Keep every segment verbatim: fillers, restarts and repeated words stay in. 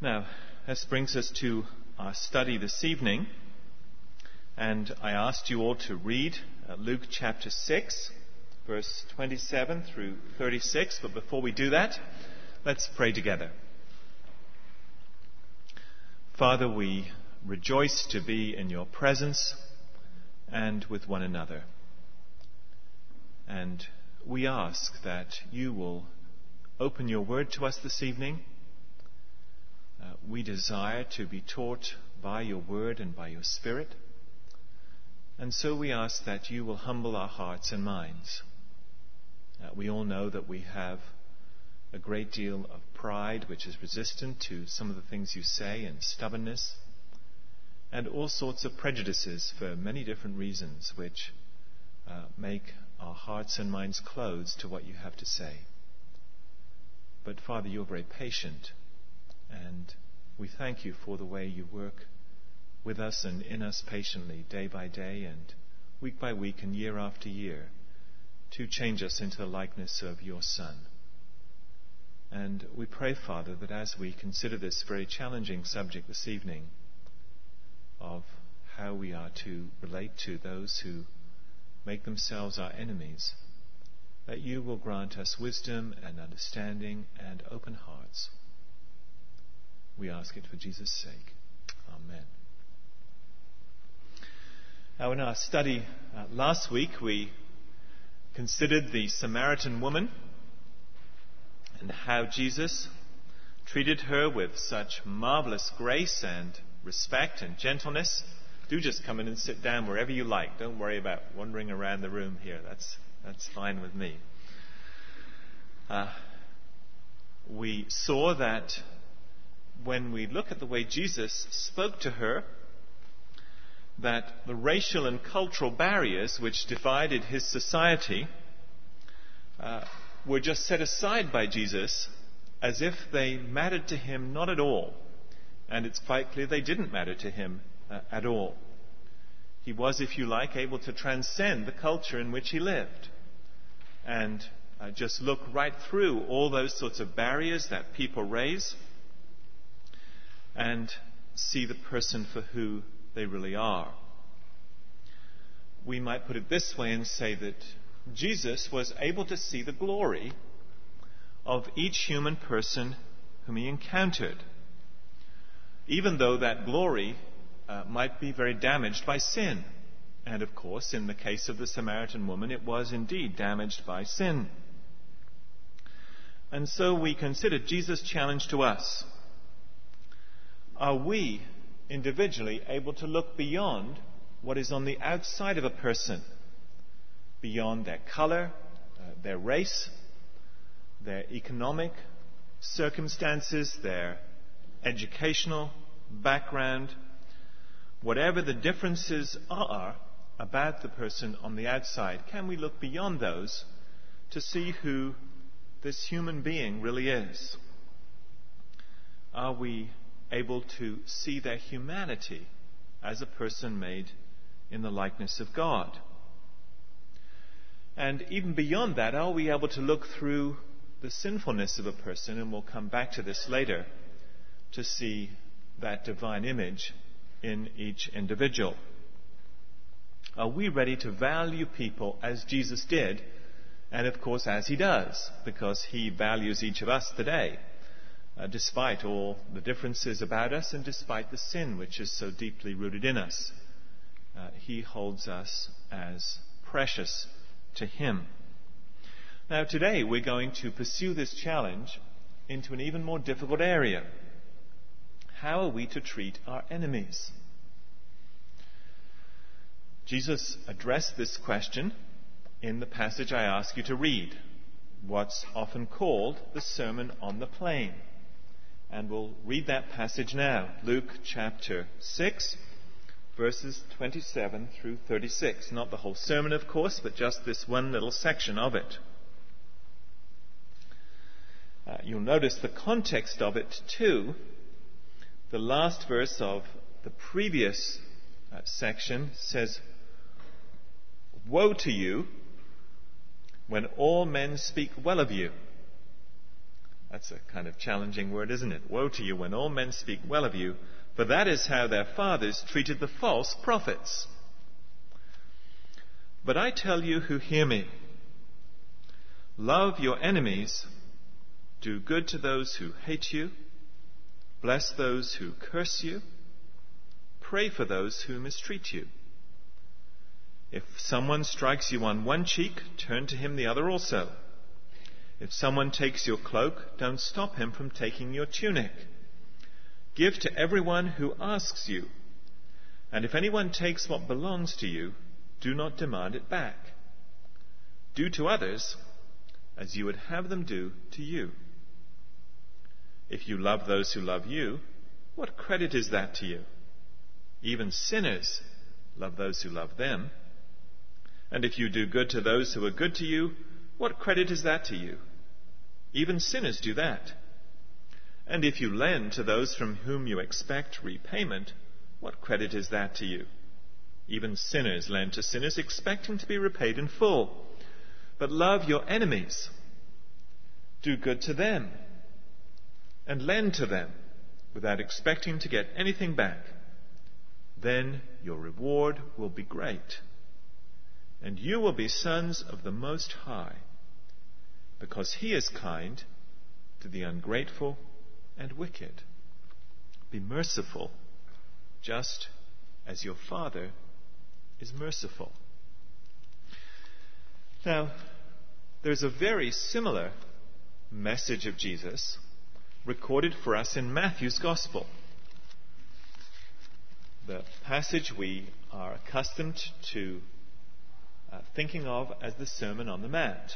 Now, this brings us to our study this evening, and I asked you all to read uh, Luke chapter six, verse twenty-seven through thirty-six, but before we do that, let's pray together. Father, we rejoice to be in your presence and with one another, and we ask that you will open your word to us this evening. Uh, we desire to be taught by your word and by your spirit. And so we ask that you will humble our hearts and minds. Uh, we all know that we have a great deal of pride which is resistant to some of the things you say, and stubbornness, and all sorts of prejudices for many different reasons which uh, make our hearts and minds closed to what you have to say. But Father, you're very patient, and we thank you for the way you work with us and in us patiently, day by day and week by week and year after year, to change us into the likeness of your Son. And we pray, Father, that as we consider this very challenging subject this evening of how we are to relate to those who make themselves our enemies, that you will grant us wisdom and understanding and open hearts. We ask it for Jesus' sake. Amen. Now, in our study uh, last week, we considered the Samaritan woman and how Jesus treated her with such marvelous grace and respect and gentleness. Do just come in and sit down wherever you like. Don't worry about wandering around the room here. That's that's fine with me. Uh, we saw that when we look at the way Jesus spoke to her, that the racial and cultural barriers which divided his society uh, were just set aside by Jesus as if they mattered to him not at all. And it's quite clear they didn't matter to him uh, at all. He was, if you like, able to transcend the culture in which he lived and uh, just look right through all those sorts of barriers that people raise and see the person for who they really are. We might put it this way and say that Jesus was able to see the glory of each human person whom he encountered, even though that glory uh, might be very damaged by sin. And of course, in the case of the Samaritan woman, it was indeed damaged by sin. And so we considered Jesus' challenge to us. Are we individually able to look beyond what is on the outside of a person, beyond their color, uh, their race, their economic circumstances, their educational background, whatever the differences are about the person on the outside? Can we look beyond those to see who this human being really is? Are we able to see their humanity as a person made in the likeness of God? And even beyond that, are we able to look through the sinfulness of a person, and we'll come back to this later, to see that divine image in each individual? Are we ready to value people as Jesus did, and of course as he does, because he values each of us today, uh, despite all the differences about us and despite the sin which is so deeply rooted in us. Uh, he holds us as precious to him. Now today we're going to pursue this challenge into an even more difficult area. How are we to treat our enemies? Jesus addressed this question in the passage I ask you to read, what's often called the Sermon on the Plain. And we'll read that passage now, Luke chapter six, verses twenty-seven through thirty-six. Not the whole sermon, of course, but just this one little section of it. Uh, you'll notice the context of it too. The last verse of the previous uh, section says, "Woe to you when all men speak well of you." That's a kind of challenging word, isn't it? Woe to you when all men speak well of you, for that is how their fathers treated the false prophets. But I tell you who hear me, love your enemies, do good to those who hate you, bless those who curse you, pray for those who mistreat you. If someone strikes you on one cheek, turn to him the other also. If someone takes your cloak, don't stop him from taking your tunic. Give to everyone who asks you, and if anyone takes what belongs to you, do not demand it back. Do to others as you would have them do to you. If you love those who love you, what credit is that to you? Even sinners love those who love them. And if you do good to those who are good to you, what credit is that to you? Even sinners do that. And if you lend to those from whom you expect repayment, what credit is that to you? Even sinners lend to sinners, expecting to be repaid in full. But love your enemies. Do good to them. And lend to them without expecting to get anything back. Then your reward will be great. And you will be sons of the Most High, because He is kind to the ungrateful and wicked. Be merciful, just as your Father is merciful. Now, there's a very similar message of Jesus recorded for us in Matthew's Gospel. The passage we are accustomed to uh, thinking of as the Sermon on the Mount.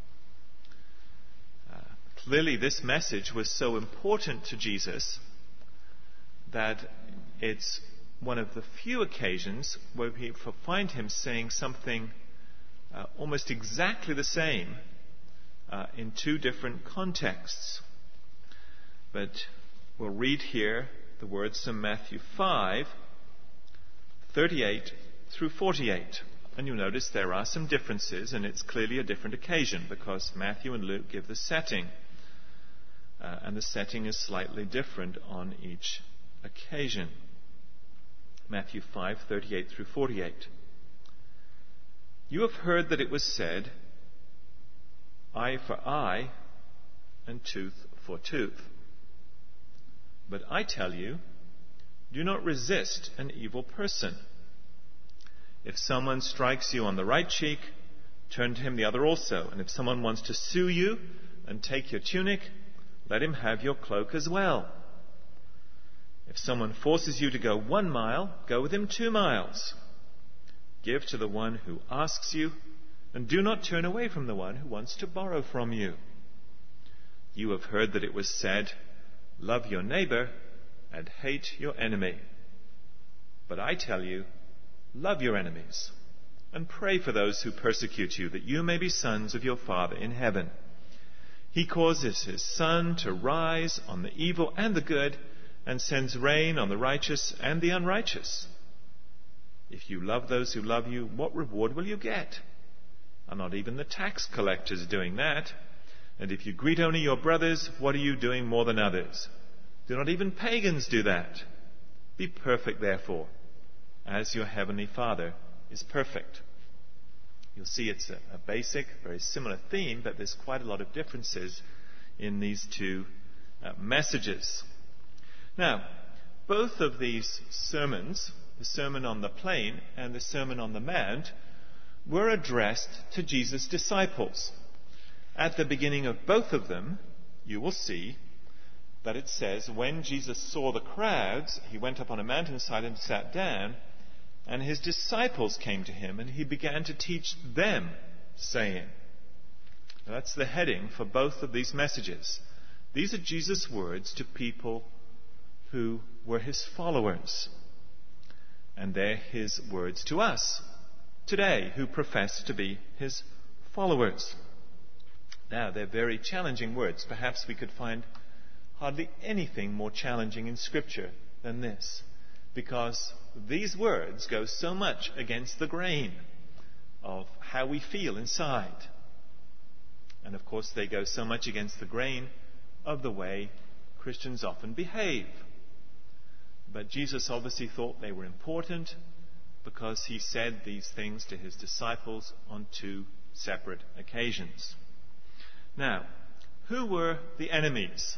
Uh, clearly, this message was so important to Jesus that it's one of the few occasions where we find him saying something uh, almost exactly the same uh, in two different contexts. But we'll read here the words from Matthew five, thirty-eight through forty-eight. And you'll notice there are some differences, and it's clearly a different occasion because Matthew and Luke give the setting. Uh, and the setting is slightly different on each occasion. Matthew five, thirty-eight through forty-eight. You have heard that it was said, eye for eye and tooth for tooth. But I tell you, do not resist an evil person. If someone strikes you on the right cheek, turn to him the other also. And if someone wants to sue you and take your tunic, let him have your cloak as well. If someone forces you to go one mile, go with him two miles. Give to the one who asks you, and do not turn away from the one who wants to borrow from you. You have heard that it was said, love your neighbor and hate your enemy. But I tell you, love your enemies and pray for those who persecute you, that you may be sons of your Father in heaven. He causes his sun to rise on the evil and the good, and sends rain on the righteous and the unrighteous. If you love those who love you, what reward will you get? Are not even the tax collectors doing that? And if you greet only your brothers, what are you doing more than others? Do not even pagans do that? Be perfect, therefore, as your heavenly Father is perfect. You'll see it's a, a basic, very similar theme, but there's quite a lot of differences in these two uh, messages. Now, both of these sermons, the Sermon on the Plain and the Sermon on the Mount, were addressed to Jesus' disciples. At the beginning of both of them, you will see that it says, when Jesus saw the crowds, he went up on a mountainside and sat down, and his disciples came to him, and he began to teach them, saying. Now, that's the heading for both of these messages. These are Jesus' words to people who were his followers. And they're his words to us today, who profess to be his followers. Now, they're very challenging words. Perhaps we could find hardly anything more challenging in Scripture than this, because these words go so much against the grain of how we feel inside. And of course, they go so much against the grain of the way Christians often behave. But Jesus obviously thought they were important because he said these things to his disciples on two separate occasions. Now, who were the enemies?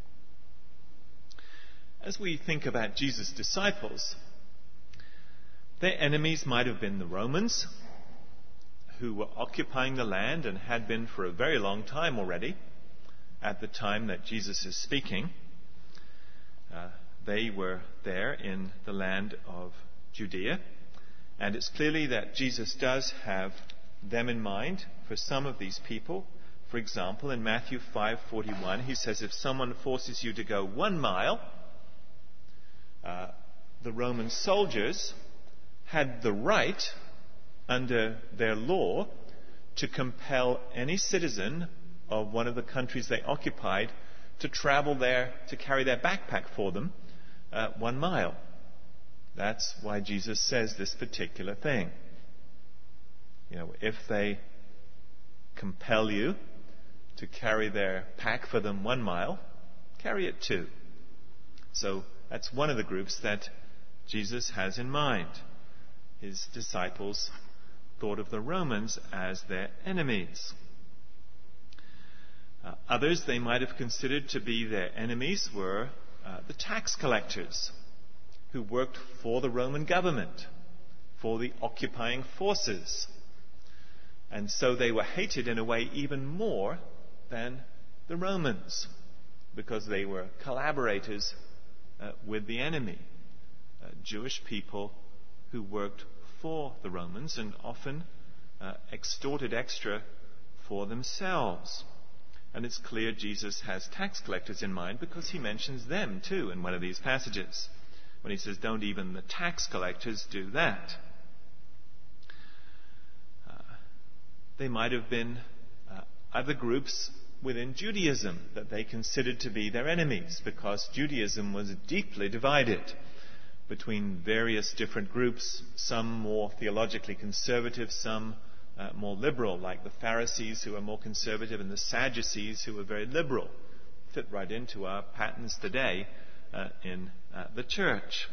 As we think about Jesus' disciples, their enemies might have been the Romans, who were occupying the land and had been for a very long time already at the time that Jesus is speaking. Uh, they were there in the land of Judea, and it's clearly that Jesus does have them in mind for some of these people. For example, in Matthew five forty-one, he says, if someone forces you to go one mile, uh, the Roman soldiers had the right, under their law, to compel any citizen of one of the countries they occupied to travel there, to carry their backpack for them uh, one mile. That's why Jesus says this particular thing. You know, if they compel you to carry their pack for them one mile, carry it two. So that's one of the groups that Jesus has in mind. His disciples thought of the Romans as their enemies. Uh, others they might have considered to be their enemies were uh, the tax collectors who worked for the Roman government, for the occupying forces. And so they were hated in a way even more than the Romans, because they were collaborators uh, with the enemy, uh, Jewish people who worked for the Romans and often uh, extorted extra for themselves. And it's clear Jesus has tax collectors in mind because he mentions them too in one of these passages, when he says, don't even the tax collectors do that. Uh, they might have been uh, other groups within Judaism that they considered to be their enemies, because Judaism was deeply divided between various different groups, some more theologically conservative, some uh, more liberal, like the Pharisees, who are more conservative, and the Sadducees, who are very liberal. Fit right into our patterns today uh, in uh, the church.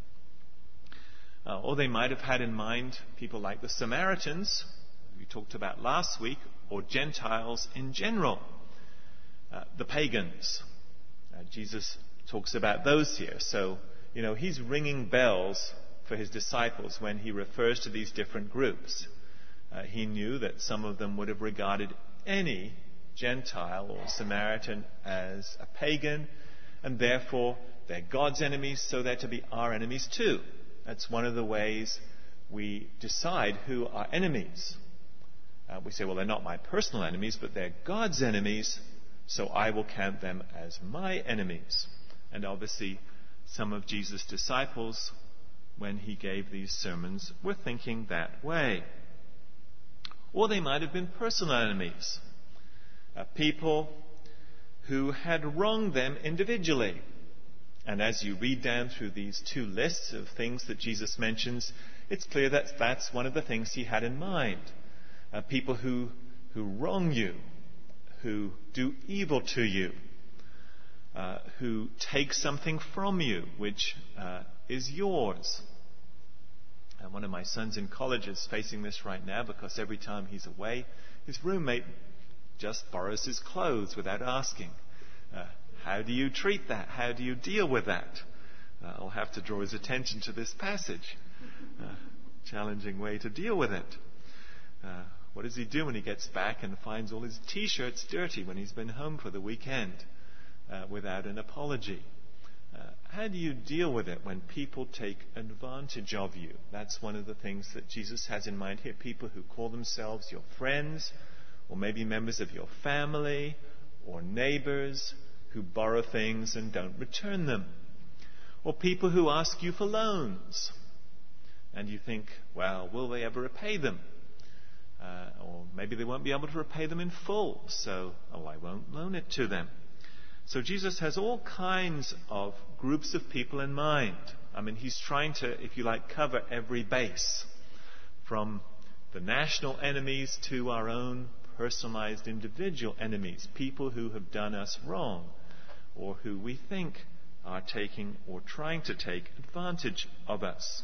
Uh, or they might have had in mind people like the Samaritans, we talked about last week, or Gentiles in general, uh, the pagans. Uh, Jesus talks about those here. So, you know, he's ringing bells for his disciples when he refers to these different groups. Uh, he knew that some of them would have regarded any Gentile or Samaritan as a pagan, and therefore they're God's enemies, so they're to be our enemies too. That's one of the ways we decide who are enemies. Uh, we say, well, they're not my personal enemies, but they're God's enemies, so I will count them as my enemies. And obviously, some of Jesus' disciples, when he gave these sermons, were thinking that way. Or they might have been personal enemies, uh, people who had wronged them individually. And as you read down through these two lists of things that Jesus mentions, it's clear that that's one of the things he had in mind. Uh, people who, who wrong you, who do evil to you, uh, who take something from you which uh, is yours. And one of my sons in college is facing this right now, because every time he's away, his roommate just borrows his clothes without asking. Uh, how do you treat that? How do you deal with that? Uh, I'll have to draw his attention to this passage. Uh, challenging way to deal with it. Uh, what does he do when he gets back and finds all his T-shirts dirty when he's been home for the weekend uh, without an apology? Uh, how do you deal with it when people take advantage of you? That's one of the things that Jesus has in mind here. People who call themselves your friends, or maybe members of your family, or neighbors, who borrow things and don't return them. Or people who ask you for loans, and you think, well, will they ever repay them? Uh, or maybe they won't be able to repay them in full, so, oh, I won't loan it to them. So Jesus has all kinds of groups of people in mind. I mean, he's trying to, if you like, cover every base, from the national enemies to our own personalized individual enemies, people who have done us wrong, or who we think are taking or trying to take advantage of us.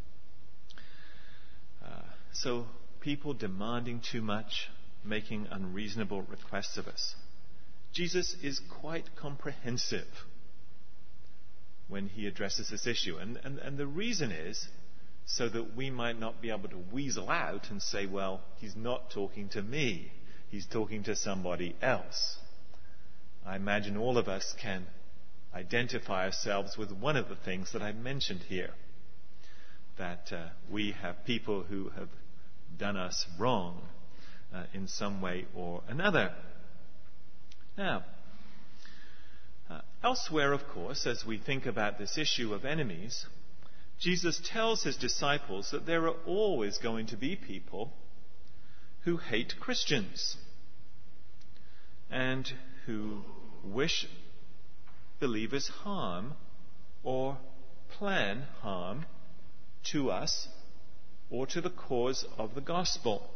Uh, so people demanding too much, making unreasonable requests of us. Jesus is quite comprehensive when he addresses this issue. And, and, and the reason is so that we might not be able to weasel out and say, well, he's not talking to me. He's talking to somebody else. I imagine all of us can identify ourselves with one of the things that I mentioned here. That uh, we have people who have done us wrong uh, in some way or another. Now, uh, elsewhere, of course, as we think about this issue of enemies, Jesus tells his disciples that there are always going to be people who hate Christians and who wish believers harm or plan harm to us or to the cause of the gospel.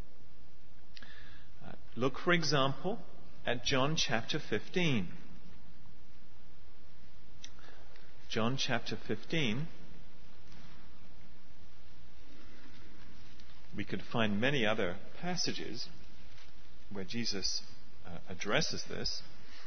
Uh, look, for example, at John chapter fifteen. John chapter fifteen. We could find many other passages where Jesus uh, addresses this.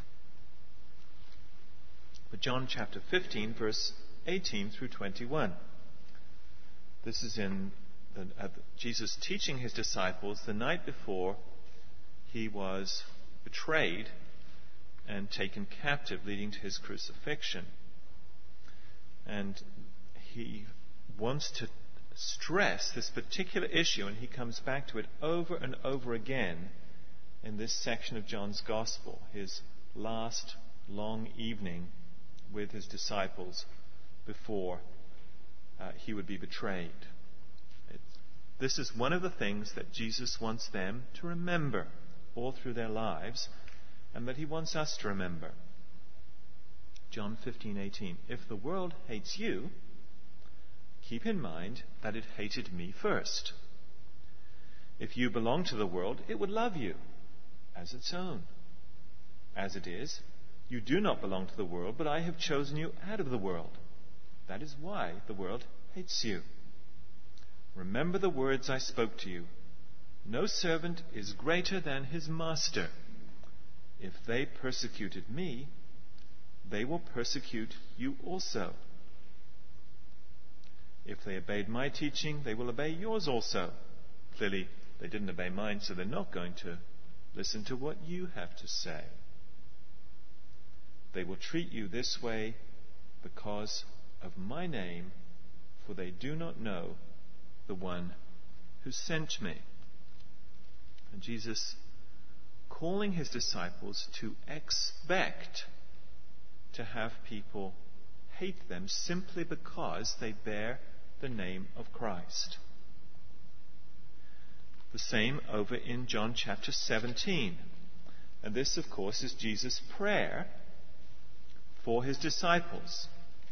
But John chapter fifteen, verse eighteen through twenty-one. This is in the, uh, Jesus teaching his disciples the night before he was betrayed and taken captive, leading to his crucifixion. And he wants to stress this particular issue, and he comes back to it over and over again in this section of John's Gospel, his last long evening with his disciples before uh, he would be betrayed. It, this is one of the things that Jesus wants them to remember all through their lives, and that he wants us to remember. John fifteen eighteen. If the world hates you, keep in mind that it hated me first. If you belong to the world, it would love you as its own. As it is, you do not belong to the world, but I have chosen you out of the world. That is why the world hates you. Remember the words I spoke to you. No servant is greater than his master. If they persecuted me, they will persecute you also. If they obeyed my teaching, they will obey yours also. Clearly, they didn't obey mine, so they're not going to listen to what you have to say. They will treat you this way because of my name, for they do not know the one who sent me. And Jesus calling his disciples to expect to have people hate them simply because they bear the name of Christ. The same over in John chapter seventeen. And this, of course, is Jesus' prayer for his disciples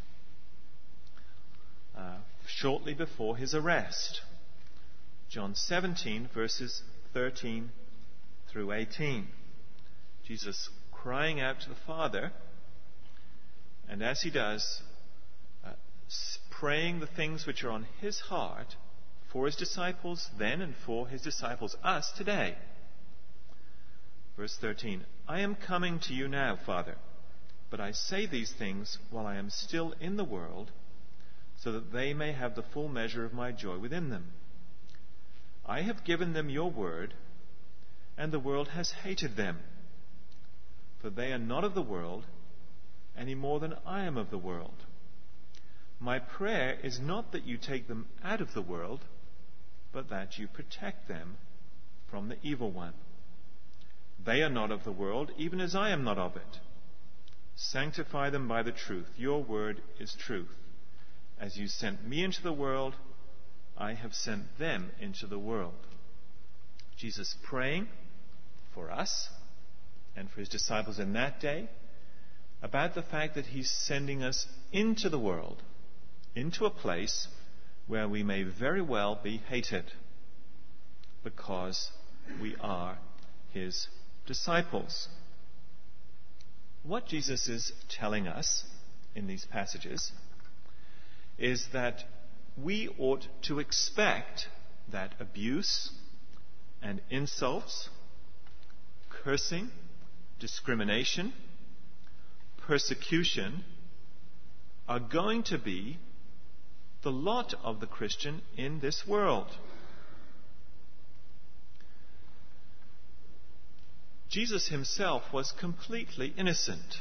uh, shortly before his arrest. John seventeen, verses thirteen through eighteen. Jesus crying out to the Father, and as he does, uh, praying the things which are on his heart for his disciples then and for his disciples, us, today. Verse thirteen, I am coming to you now, Father, but I say these things while I am still in the world, so that they may have the full measure of my joy within them. I have given them your word, and the world has hated them, for they are not of the world, any more than I am of the world. My prayer is not that you take them out of the world, but that you protect them from the evil one. They are not of the world, even as I am not of it. Sanctify them by the truth. Your word is truth. As you sent me into the world, I have sent them into the world. Jesus praying for us and for his disciples in that day about the fact that he's sending us into the world, into a place where we may very well be hated because we are his disciples. What Jesus is telling us in these passages is that we ought to expect that abuse and insults, cursing, discrimination, persecution are going to be the lot of the Christian in this world. Jesus himself was completely innocent.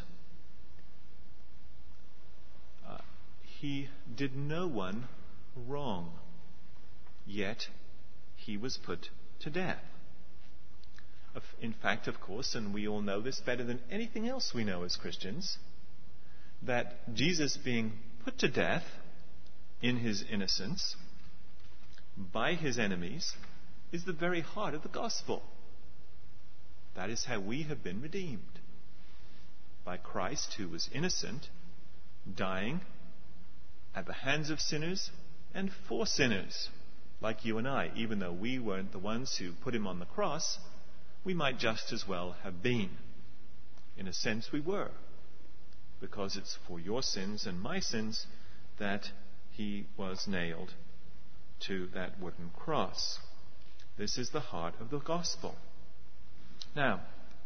Uh, he did no one wrong, yet he was put to death. In fact, of course, and we all know this better than anything else we know as Christians, that Jesus being put to death in his innocence by his enemies is the very heart of the gospel. That is how we have been redeemed. By Christ, who was innocent, dying at the hands of sinners and for sinners, like you and I. Even though we weren't the ones who put him on the cross, we might just as well have been. In a sense, we were. Because it's for your sins and my sins that he was nailed to that wooden cross. This is the heart of the gospel. Now,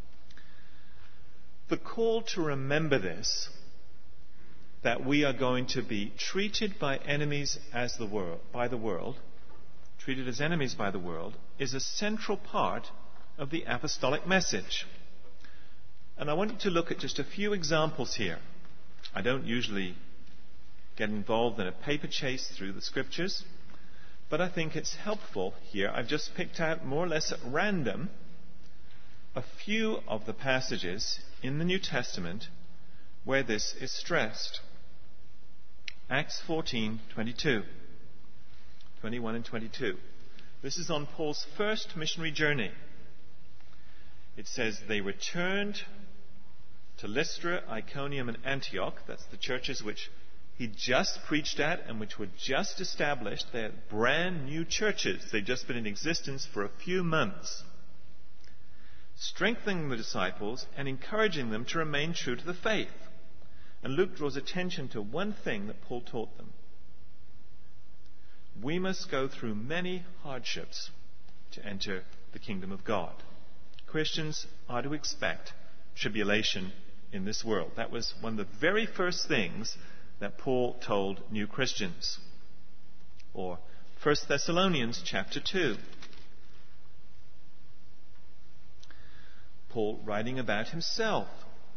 the call to remember this, that we are going to be treated by enemies as the world, by the world, treated as enemies by the world, is a central part of the apostolic message. And I want you to look at just a few examples here. I don't usually get involved in a paper chase through the scriptures, but I think it's helpful here. I've just picked out more or less at random a few of the passages in the New Testament where this is stressed. Acts fourteen twenty-two, twenty-one and twenty-two. This is on Paul's first missionary journey. It says, they returned to Lystra, Iconium, and Antioch. That's the churches which he just preached at and which were just established. They're brand new churches. They've just been in existence for a few months. Strengthening the disciples and encouraging them to remain true to the faith. And Luke draws attention to one thing that Paul taught them. We must go through many hardships to enter the kingdom of God. Christians are to expect tribulation in this world. That was one of the very first things that Paul told new Christians. Or First Thessalonians chapter two. Paul writing about himself.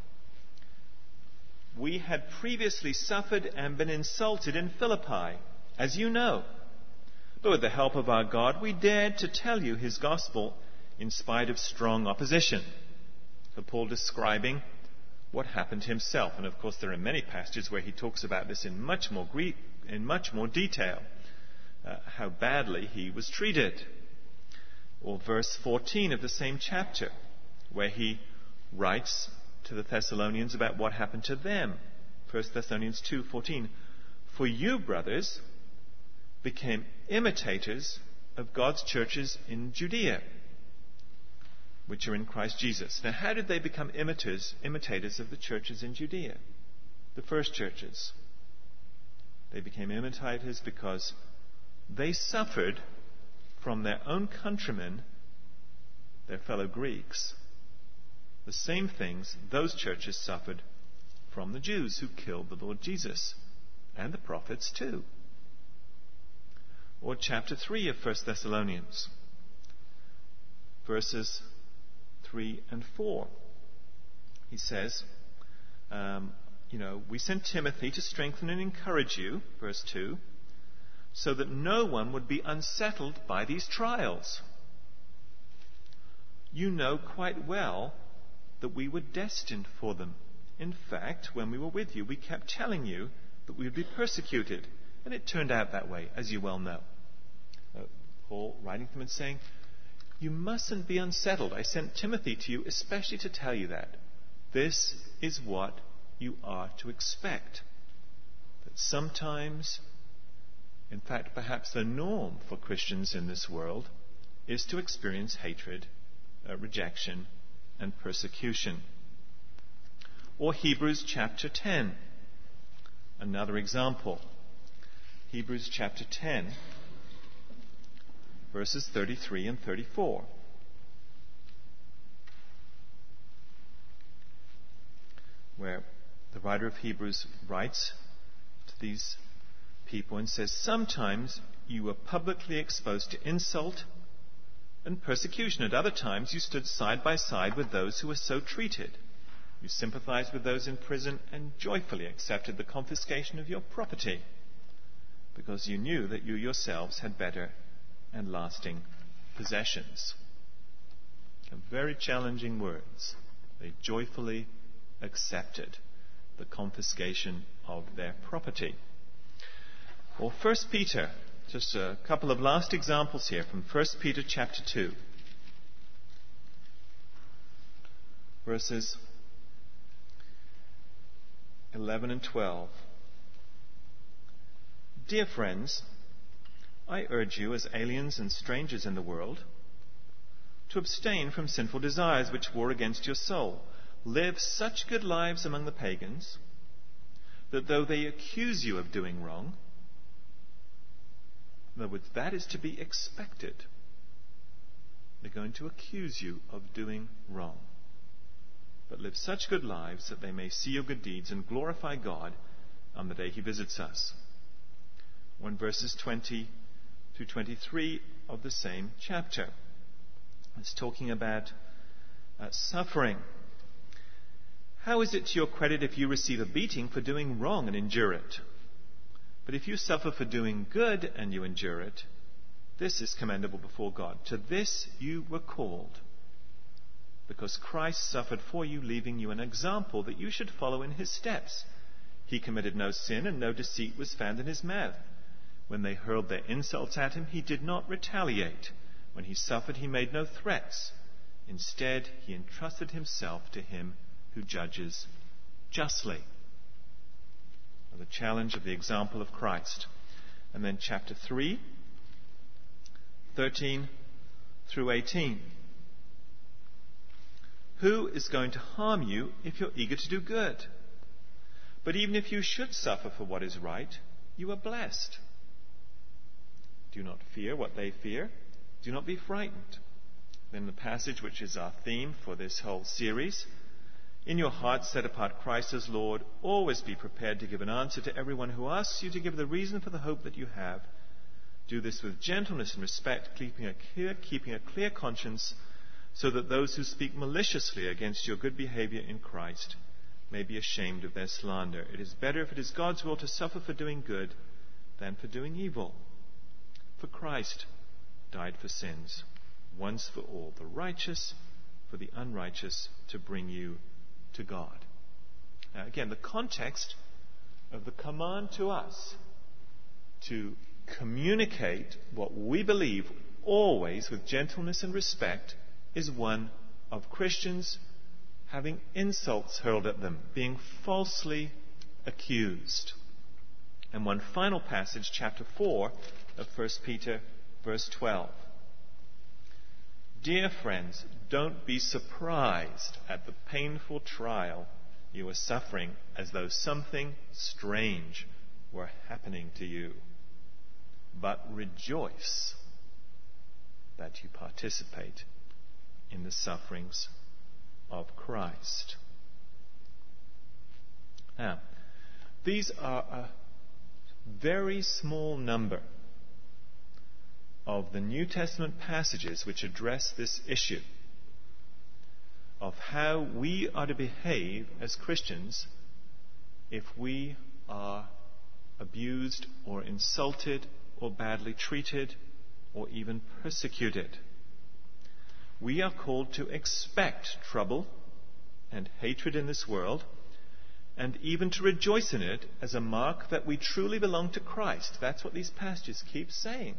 We had previously suffered and been insulted in Philippi, as you know. But with the help of our God, we dared to tell you his gospel in spite of strong opposition. So Paul describing what happened to himself. And of course there are many passages where he talks about this in much more Greek, in much more detail, uh, how badly he was treated. Or verse fourteen of the same chapter, where he writes to the Thessalonians about what happened to them. First Thessalonians two fourteen. For you, brothers, became imitators of God's churches in Judea, which are in Christ Jesus. Now, how did they become imitators, imitators of the churches in Judea? The first churches. They became imitators because they suffered from their own countrymen, their fellow Greeks, the same things those churches suffered from the Jews who killed the Lord Jesus, and the prophets too. Or chapter three of First Thessalonians, verses three and four. He says, um, you know, we sent Timothy to strengthen and encourage you, verse two, so that no one would be unsettled by these trials. You know quite well that we were destined for them. In fact, when we were with you, we kept telling you that we would be persecuted. And it turned out that way, as you well know. Uh, Paul writing to them and saying, you mustn't be unsettled. I sent Timothy to you especially to tell you that. This is what you are to expect. That sometimes, in fact, perhaps the norm for Christians in this world is to experience hatred, uh, rejection, and persecution. Or Hebrews chapter ten. Another example. Hebrews chapter ten, verses thirty-three and thirty-four. Where the writer of Hebrews writes to these people and says, "Sometimes you were publicly exposed to insult and persecution. At other times you stood side by side with those who were so treated. You sympathized with those in prison and joyfully accepted the confiscation of your property, because you knew that you yourselves had better and lasting possessions." Very challenging words. They joyfully accepted the confiscation of their property. Or First Peter, just a couple of last examples here from First Peter chapter two, verses eleven and twelve. "Dear friends, I urge you as aliens and strangers in the world to abstain from sinful desires which war against your soul. Live such good lives among the pagans that though they accuse you of doing wrong," in other words, that is to be expected. They're going to accuse you of doing wrong. "But live such good lives that they may see your good deeds and glorify God on the day He visits us." Or in verses twenty to twenty-three of the same chapter, it's talking about uh, suffering. "How is it to your credit if you receive a beating for doing wrong and endure it? But if you suffer for doing good and you endure it, this is commendable before God. To this you were called, because Christ suffered for you, leaving you an example that you should follow in His steps. He committed no sin, and no deceit was found in His mouth. When they hurled their insults at Him, He did not retaliate. When He suffered, He made no threats. Instead, He entrusted Himself to Him who judges justly." The challenge of the example of Christ. And then chapter three, thirteen through eighteen. "Who is going to harm you if you're eager to do good? But even if you should suffer for what is right, you are blessed. Do not fear what they fear. Do not be frightened." Then the passage which is our theme for this whole series: "In your hearts set apart Christ as Lord. Always be prepared to give an answer to everyone who asks you to give the reason for the hope that you have. Do this with gentleness and respect, keeping a clear, keeping a clear conscience, so that those who speak maliciously against your good behavior in Christ may be ashamed of their slander. It is better, if it is God's will, to suffer for doing good than for doing evil. For Christ died for sins, once for all, the righteous for the unrighteous, to bring you to God." Now again, the context of the command to us to communicate what we believe always with gentleness and respect is one of Christians having insults hurled at them, being falsely accused. And one final passage, chapter four of First Peter, verse twelve. "Dear friends, don't be surprised at the painful trial you are suffering, as though something strange were happening to you. But rejoice that you participate in the sufferings of Christ." Now, these are a very small number of the New Testament passages which address this issue of how we are to behave as Christians if we are abused or insulted or badly treated or even persecuted. We are called to expect trouble and hatred in this world, and even to rejoice in it as a mark that we truly belong to Christ. That's what these passages keep saying.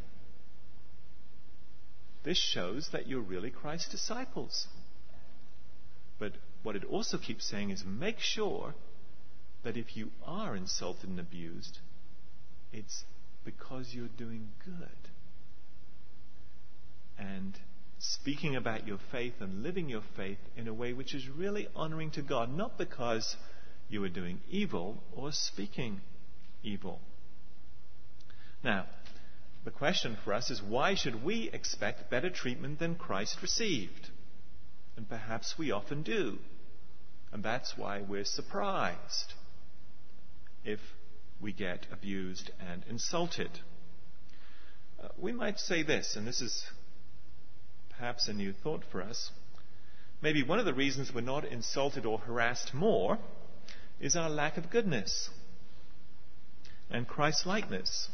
This shows that you're really Christ's disciples. But what it also keeps saying is, make sure that if you are insulted and abused, it's because you're doing good. And speaking about your faith and living your faith in a way which is really honoring to God, not because you are doing evil or speaking evil. Now, the question for us is, why should we expect better treatment than Christ received? And perhaps we often do. And that's why we're surprised if we get abused and insulted. Uh, we might say this, and this is perhaps a new thought for us. Maybe one of the reasons we're not insulted or harassed more is our lack of goodness and Christ-likeness.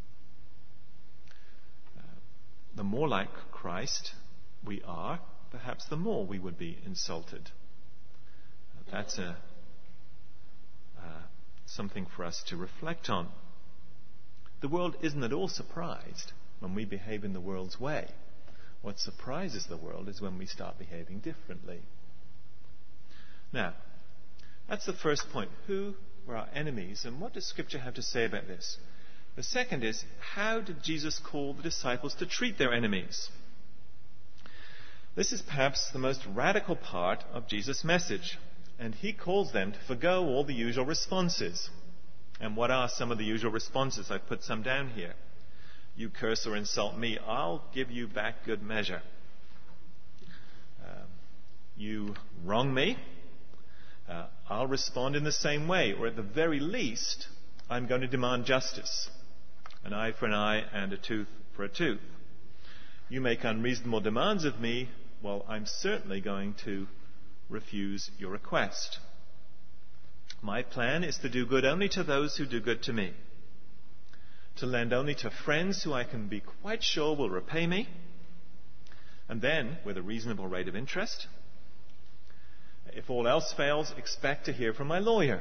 Uh, the more like Christ we are, perhaps the more we would be insulted. Uh, that's a uh, something for us to reflect on. The world isn't at all surprised when we behave in the world's way. What surprises the world is when we start behaving differently. Now, that's the first point. Who were our enemies, and what does Scripture have to say about this? The second is, how did Jesus call the disciples to treat their enemies? This is perhaps the most radical part of Jesus' message, and he calls them to forgo all the usual responses. And what are some of the usual responses? I've put some down here. You curse or insult me, I'll give you back good measure. Uh, you wrong me, uh, I'll respond in the same way, or at the very least, I'm going to demand justice. An eye for an eye and a tooth for a tooth. You make unreasonable demands of me, well, I'm certainly going to refuse your request. My plan is to do good only to those who do good to me, to lend only to friends who I can be quite sure will repay me, and then with a reasonable rate of interest. If all else fails, expect to hear from my lawyer.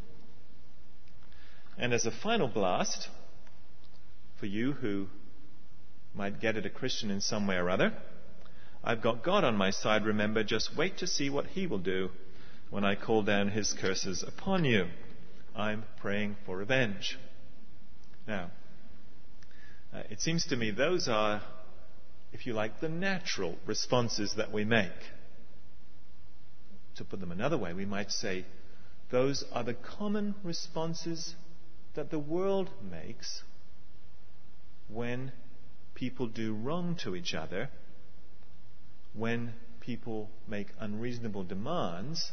And as a final blast, for you who might get at a Christian in some way or other, I've got God on my side, remember, just wait to see what he will do when I call down his curses upon you. I'm praying for revenge. Now, uh, it seems to me those are, if you like, the natural responses that we make. To put them another way, we might say those are the common responses that the world makes when people do wrong to each other, when people make unreasonable demands,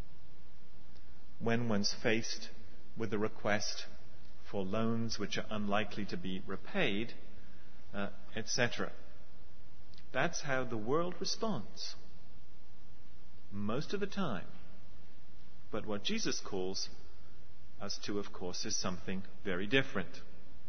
when one's faced with a request for loans which are unlikely to be repaid, uh, et cetera. That's how the world responds most of the time. But what Jesus calls us to, of course, is something very different.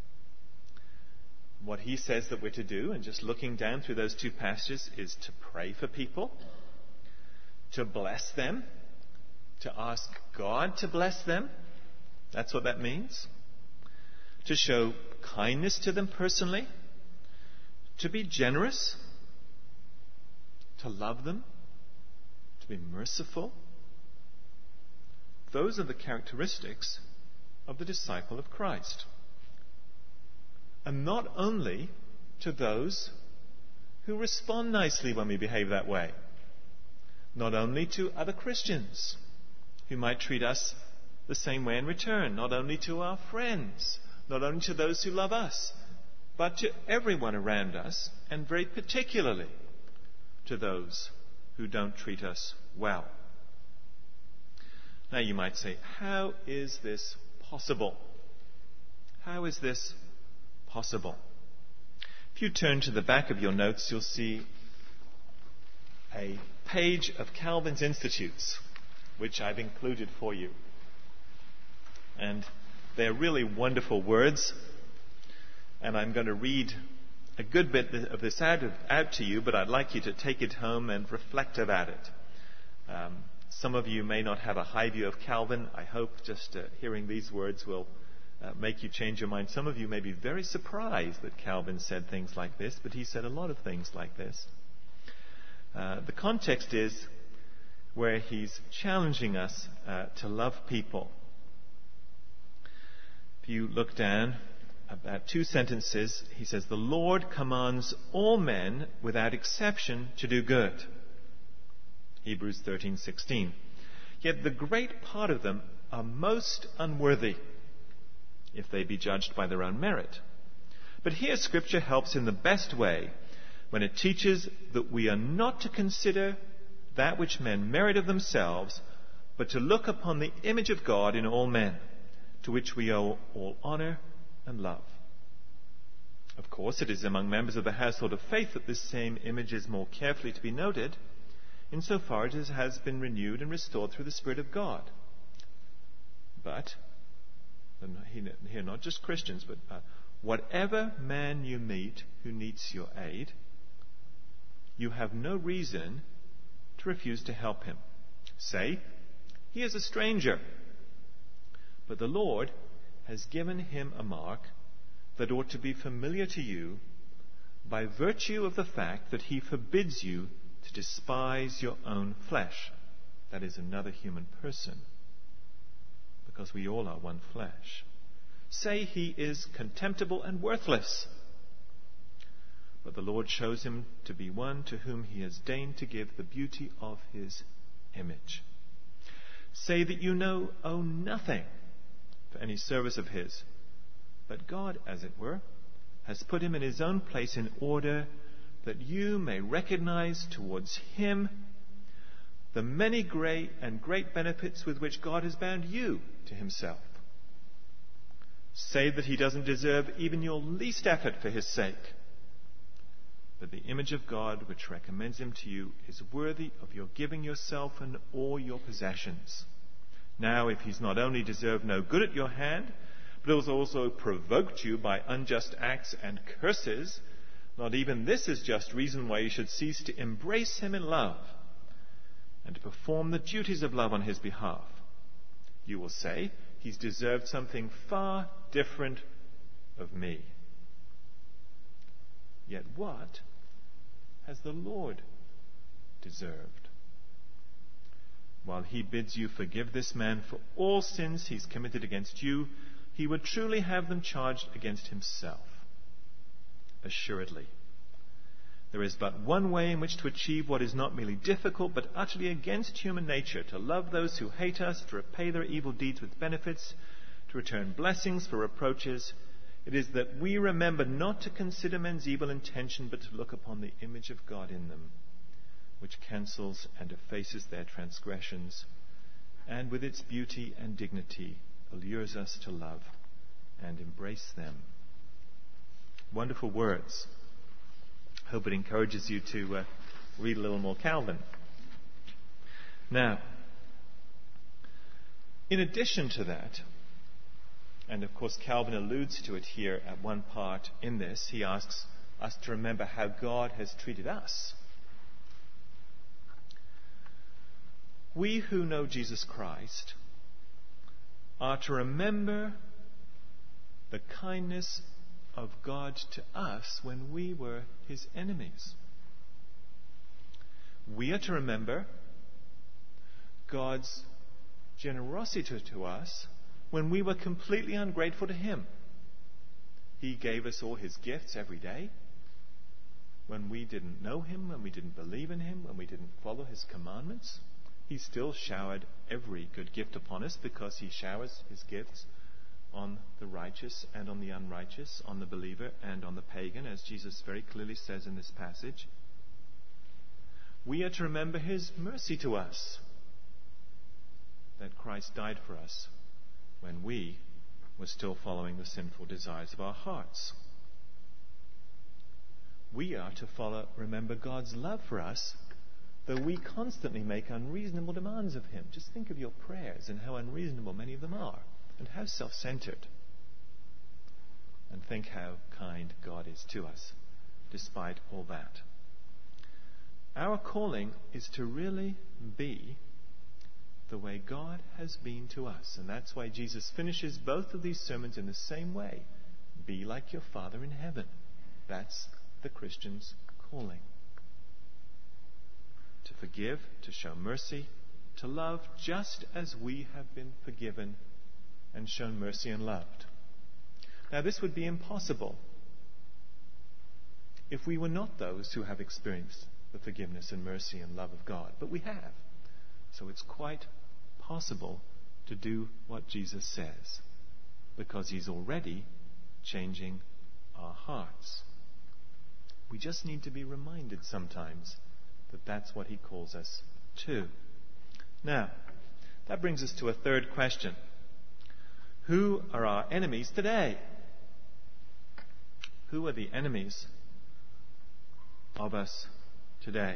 What he says that we're to do, and just looking down through those two passages, is to pray for people, to bless them, to ask God to bless them. That's what that means. To show kindness to them personally, to be generous, to love them, to be merciful. Those are the characteristics of the disciple of Christ. And not only to those who respond nicely when we behave that way. Not only to other Christians who might treat us the same way in return. Not only to our friends. Not only to those who love us. But to everyone around us, and very particularly to those who don't treat us well. Now you might say, how is this possible? How is this possible? If you turn to the back of your notes, you'll see a page of Calvin's Institutes, which I've included for you. And they're really wonderful words. And I'm going to read a good bit of this out, out to you, but I'd like you to take it home and reflect about it. Um, some of you may not have a high view of Calvin. I hope just uh, hearing these words will uh, make you change your mind. Some of you may be very surprised that Calvin said things like this, but he said a lot of things like this. Uh, the context is where he's challenging us uh, to love people. If you look down about two sentences. He says, "The Lord commands all men without exception to do good." Hebrews thirteen sixteen. "Yet the great part of them are most unworthy, if they be judged by their own merit." But here Scripture helps in the best way when it teaches that we are not to consider that which men merit of themselves, but to look upon the image of God in all men, to which we owe all honor and love. Of course, it is among members of the household of faith that this same image is more carefully to be noted, insofar as it has been renewed and restored through the Spirit of God. But, here not just Christians, but uh, whatever man you meet who needs your aid, you have no reason to refuse to help him. Say, "He is a stranger, but the Lord has given him a mark that ought to be familiar to you by virtue of the fact that he forbids you to despise your own flesh," that is, another human person, because we all are one flesh. "Say he is contemptible and worthless, but the Lord shows him to be one to whom he has deigned to give the beauty of his image. Say that you know owe nothing for any service of his, but God, as it were, has put him in his own place in order that you may recognize towards him the many great and great benefits with which God has bound you to himself. Say that he doesn't deserve even your least effort for his sake, but the image of God which recommends him to you is worthy of your giving yourself and all your possessions. Now, if he's not only deserved no good at your hand, but has also provoked you by unjust acts and curses, not even this is just reason why you should cease to embrace him in love and to perform the duties of love on his behalf. You will say, he's deserved something far different of me. Yet what has the Lord deserved? While he bids you forgive this man for all sins he's committed against you, he would truly have them charged against himself. Assuredly, there is but one way in which to achieve what is not merely difficult, but utterly against human nature: to love those who hate us, to repay their evil deeds with benefits, to return blessings for reproaches. It is that we remember not to consider men's evil intention, but to look upon the image of God in them, which cancels and effaces their transgressions, and with its beauty and dignity allures us to love and embrace them. Wonderful words. Hope it encourages you to uh, read a little more Calvin. Now, in addition to that, and of course Calvin alludes to it here at one part in this, he asks us to remember how God has treated us. We who know Jesus Christ are to remember the kindness of God to us when we were his enemies. We are to remember God's generosity to us when we were completely ungrateful to him. He gave us all his gifts every day. When we didn't know him, when we didn't believe in him, when we didn't follow his commandments, he still showered every good gift upon us, because he showers his gifts on the righteous and on the unrighteous, on the believer and on the pagan, as Jesus very clearly says in this passage. We are to remember his mercy to us, that Christ died for us when we were still following the sinful desires of our hearts. We are to follow, remember God's love for us, though we constantly make unreasonable demands of him. Just think of your prayers and how unreasonable many of them are, and how self-centered. And think how kind God is to us, despite all that. Our calling is to really be the way God has been to us. And that's why Jesus finishes both of these sermons in the same way. Be like your Father in heaven. That's the Christian's calling. To forgive, to show mercy, to love just as we have been forgiven and shown mercy and loved. Now, this would be impossible if we were not those who have experienced the forgiveness and mercy and love of God. But we have. So it's quite possible to do what Jesus says, because he's already changing our hearts. We just need to be reminded sometimes that that's what he calls us to. Now, that brings us to a third question. Who are our enemies today? Who are the enemies of us today?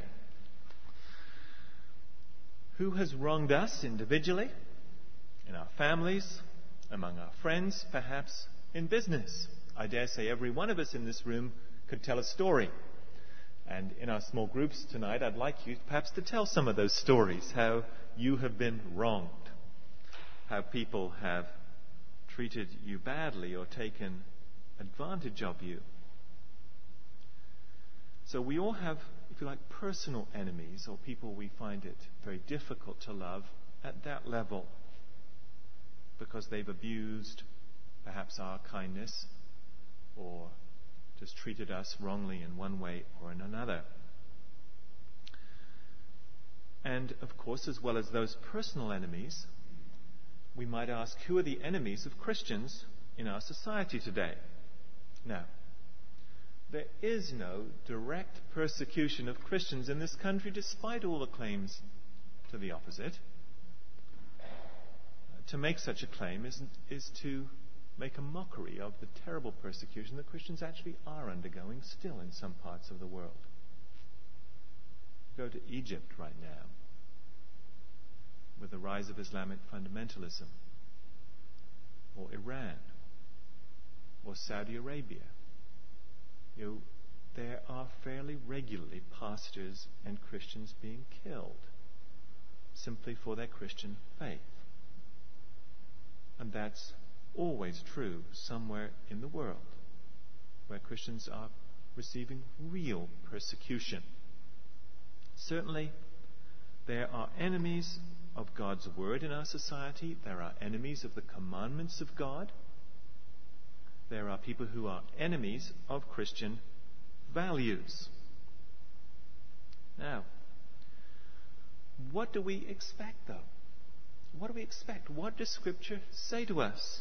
Who has wronged us individually, in our families, among our friends, perhaps in business? I dare say every one of us in this room could tell a story. And in our small groups tonight, I'd like you perhaps to tell some of those stories, how you have been wronged, how people have treated you badly or taken advantage of you. So we all have, if you like, personal enemies, or people we find it very difficult to love at that level because they've abused perhaps our kindness or just treated us wrongly in one way or in another. And of course, as well as those personal enemies, we might ask, who are the enemies of Christians in our society today? Now, there is no direct persecution of Christians in this country, despite all the claims to the opposite. To make such a claim is, is to make a mockery of the terrible persecution that Christians actually are undergoing still in some parts of the world. Go to Egypt right now, with the rise of Islamic fundamentalism, or Iran, or Saudi Arabia. You know, there are fairly regularly pastors and Christians being killed simply for their Christian faith. And that's always true somewhere in the world where Christians are receiving real persecution. Certainly, there are enemies of God's word in our society. There are enemies of the commandments of God. There are people who are enemies of Christian values. Now, what do we expect, though? What do we expect? What does Scripture say to us?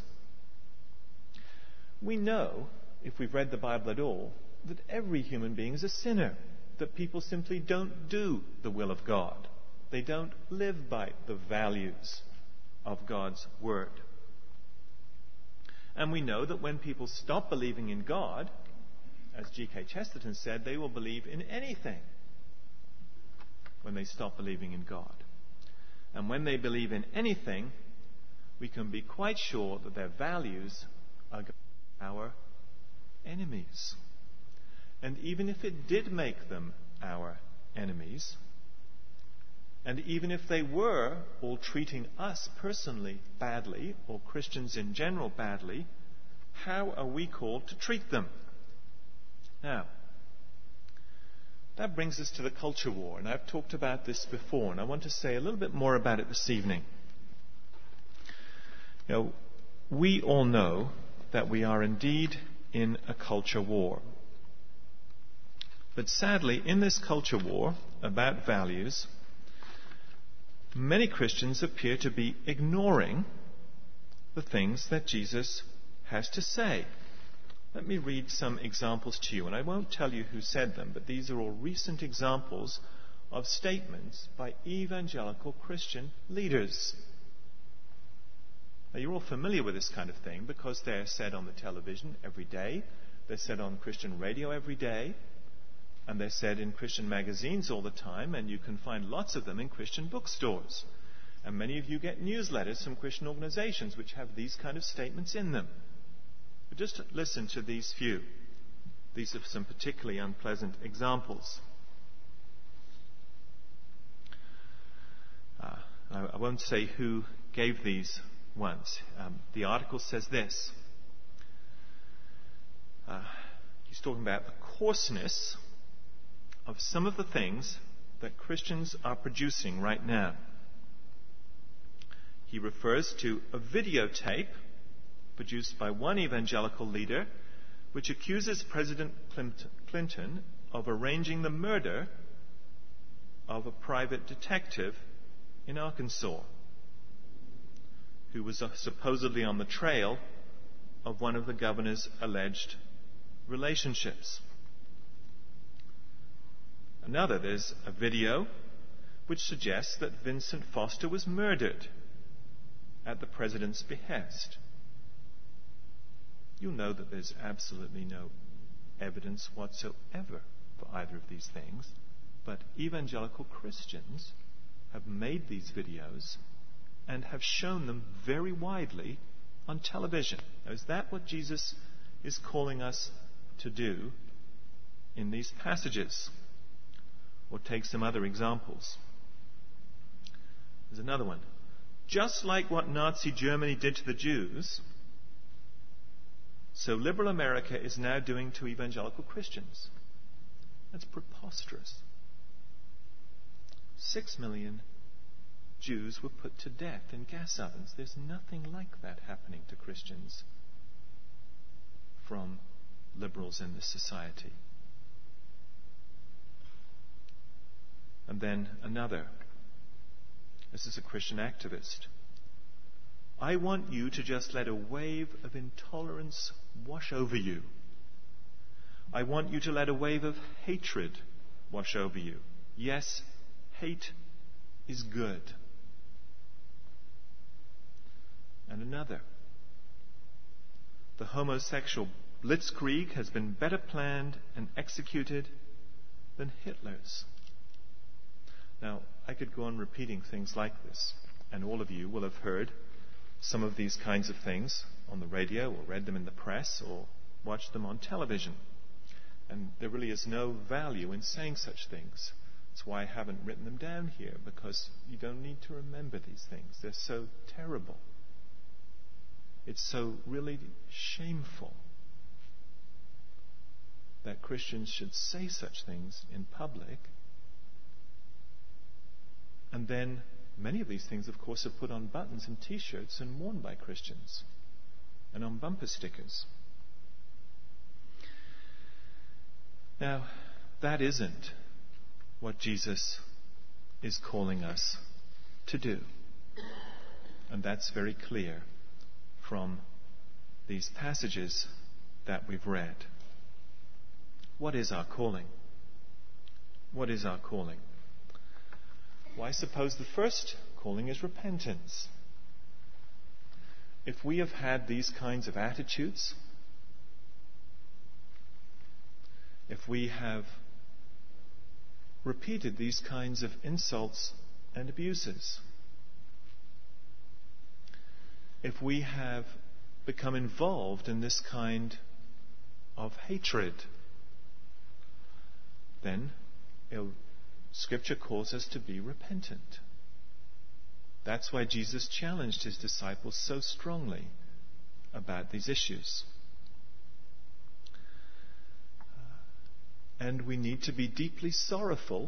We know, if we've read the Bible at all, that every human being is a sinner, that people simply don't do the will of God. They don't live by the values of God's Word. And we know that when people stop believing in God, as G K Chesterton said, they will believe in anything when they stop believing in God. And when they believe in anything, we can be quite sure that their values are our enemies. And even if it did make them our enemies, and even if they were all treating us personally badly, or Christians in general badly, how are we called to treat them? Now, that brings us to the culture war, and I've talked about this before, and I want to say a little bit more about it this evening. You know, we all know that we are indeed in a culture war. But sadly, in this culture war about values, many Christians appear to be ignoring the things that Jesus has to say. Let me read some examples to you, and I won't tell you who said them, but these are all recent examples of statements by evangelical Christian leaders. Now, you're all familiar with this kind of thing because they're said on the television every day, they're said on Christian radio every day, and they're said in Christian magazines all the time, and you can find lots of them in Christian bookstores. And many of you get newsletters from Christian organizations which have these kind of statements in them. But just listen to these few. These are some particularly unpleasant examples. Uh, I, I won't say who gave these ones. Um, the article says this. Uh, he's talking about the coarseness of some of the things that Christians are producing right now. He refers to a videotape produced by one evangelical leader which accuses President Clinton of arranging the murder of a private detective in Arkansas who was supposedly on the trail of one of the governor's alleged relationships. Another, there's a video which suggests that Vincent Foster was murdered at the president's behest. You'll know that there's absolutely no evidence whatsoever for either of these things, but evangelical Christians have made these videos and have shown them very widely on television. Now, is that what Jesus is calling us to do in these passages? Or take some other examples. There's another one. Just like what Nazi Germany did to the Jews, so liberal America is now doing to evangelical Christians. That's preposterous. Six million Jews were put to death in gas ovens. There's nothing like that happening to Christians from liberals in this society. And then another. This is a Christian activist. I want you to just let a wave of intolerance wash over you. I want you to let a wave of hatred wash over you. Yes, hate is good. And another. The homosexual blitzkrieg has been better planned and executed than Hitler's. Now, I could go on repeating things like this, and all of you will have heard some of these kinds of things on the radio, or read them in the press, or watched them on television. And there really is no value in saying such things. That's why I haven't written them down here, because you don't need to remember these things. They're so terrible. It's so really shameful that Christians should say such things in public. And then many of these things, of course, are put on buttons and T-shirts and worn by Christians and on bumper stickers. Now, that isn't what Jesus is calling us to do. And that's very clear from these passages that we've read. What is our calling? What is our calling? Well, I suppose the first calling is repentance. If we have had these kinds of attitudes, if we have repeated these kinds of insults and abuses, if we have become involved in this kind of hatred, then Scripture calls us to be repentant. That's why Jesus challenged his disciples so strongly about these issues. And we need to be deeply sorrowful,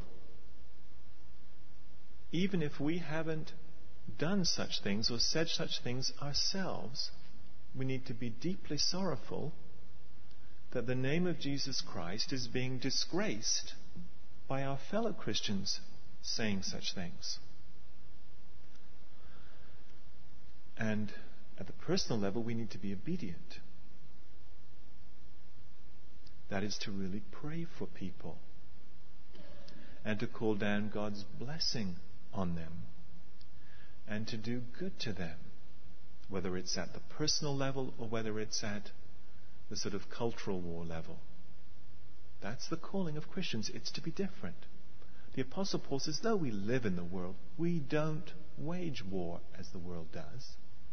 even if we haven't done such things or said such things ourselves. We need to be deeply sorrowful that the name of Jesus Christ is being disgraced by our fellow Christians saying such things. And at the personal level, we need to be obedient. That is to really pray for people and to call down God's blessing on them and to do good to them, whether it's at the personal level or whether it's at the sort of cultural war level. That's the calling of Christians. It's to be different. The Apostle Paul says, though we live in the world, we don't wage war as the world does.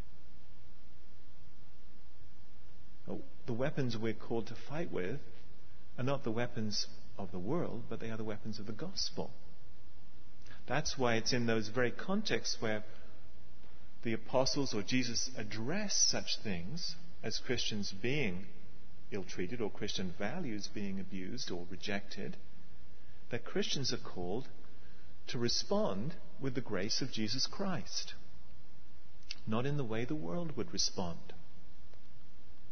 Oh, the weapons we're called to fight with are not the weapons of the world, but they are the weapons of the gospel. That's why it's in those very contexts where the apostles or Jesus address such things as Christians being ill-treated or Christian values being abused or rejected, that Christians are called to respond with the grace of Jesus Christ, not in the way the world would respond.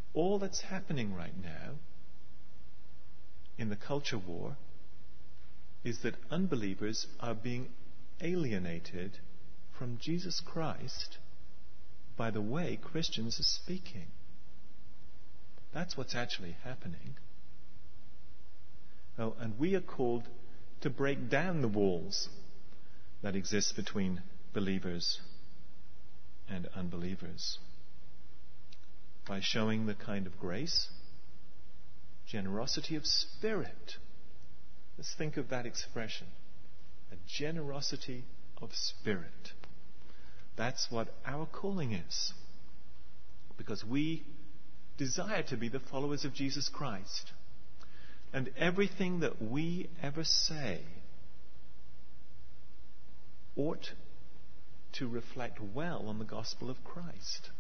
All that's happening right now in the culture war is that unbelievers are being alienated from Jesus Christ by the way Christians are speaking. That's what's actually happening. Oh, and we are called to break down the walls that exist between believers and unbelievers by showing the kind of grace, generosity of spirit. Let's think of that expression. A generosity of spirit. That's what our calling is. Because we desire to be the followers of Jesus Christ. And everything that we ever say ought to reflect well on the gospel of Christ.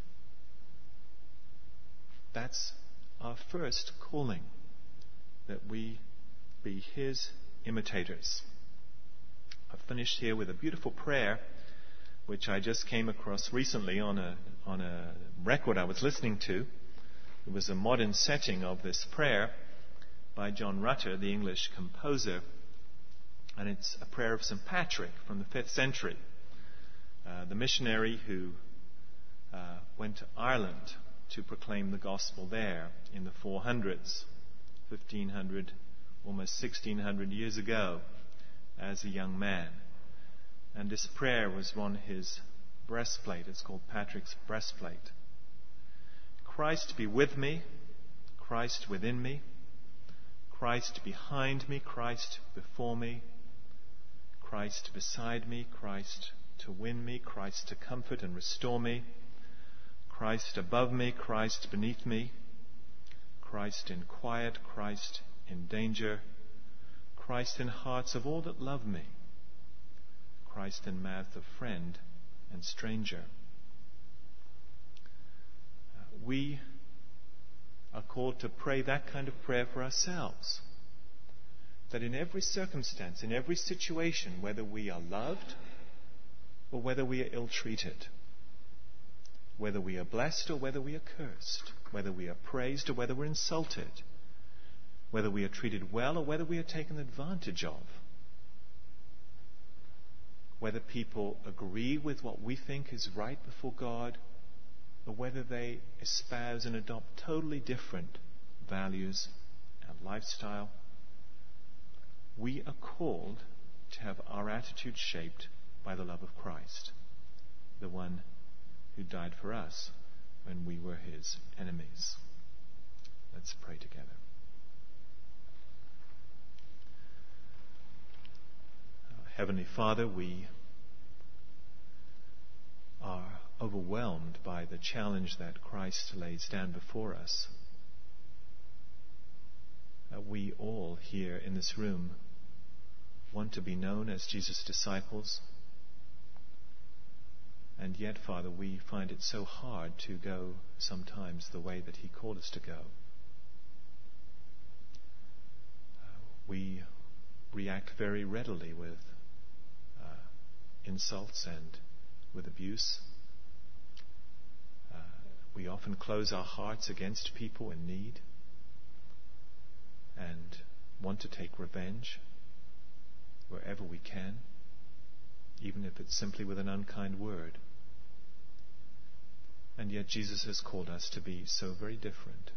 That's our first calling, that we be His imitators. I've finished here with a beautiful prayer which I just came across recently on a on a record I was listening to. It was a modern setting of this prayer by John Rutter, the English composer, and it's a prayer of Saint Patrick from the fifth century, uh, the missionary who uh, went to Ireland to proclaim the gospel there in the four hundreds, fifteen hundred, almost sixteen hundred years ago, as a young man. And this prayer was on his breastplate. It's called Patrick's breastplate. Christ be with me, Christ within me, Christ behind me, Christ before me, Christ beside me, Christ to win me, Christ to comfort and restore me, Christ above me, Christ beneath me, Christ in quiet, Christ in danger, Christ in hearts of all that love me, Christ in mouth of friend and stranger. Uh, we are called to pray that kind of prayer for ourselves. That in every circumstance, in every situation, whether we are loved or whether we are ill-treated, whether we are blessed or whether we are cursed, whether we are praised or whether we're insulted, whether we are treated well or whether we are taken advantage of, whether people agree with what we think is right before God, or whether they espouse and adopt totally different values and lifestyle, we are called to have our attitude shaped by the love of Christ, the one who died for us when we were His enemies. Let's pray together. Heavenly Father, we are overwhelmed by the challenge that Christ lays down before us. Uh, we all here in this room want to be known as Jesus' disciples, and yet, Father, we find it so hard to go sometimes the way that He called us to go. Uh, we react very readily with uh, insults and with abuse. Uh, we often close our hearts against people in need and want to take revenge wherever we can, even if it's simply with an unkind word. And yet Jesus has called us to be so very different.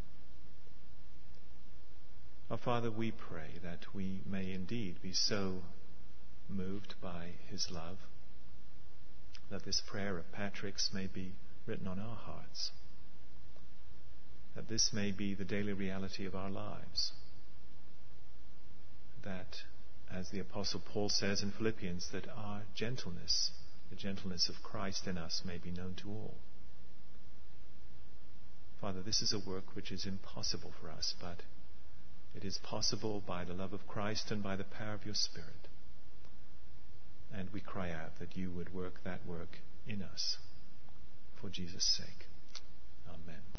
Our Father, we pray that we may indeed be so moved by His love that this prayer of Patrick's may be written on our hearts, that this may be the daily reality of our lives, that, as the Apostle Paul says in Philippians, that our gentleness, the gentleness of Christ in us, may be known to all. Father, this is a work which is impossible for us, but it is possible by the love of Christ and by the power of your Spirit. And we cry out that you would work that work in us for Jesus' sake. Amen.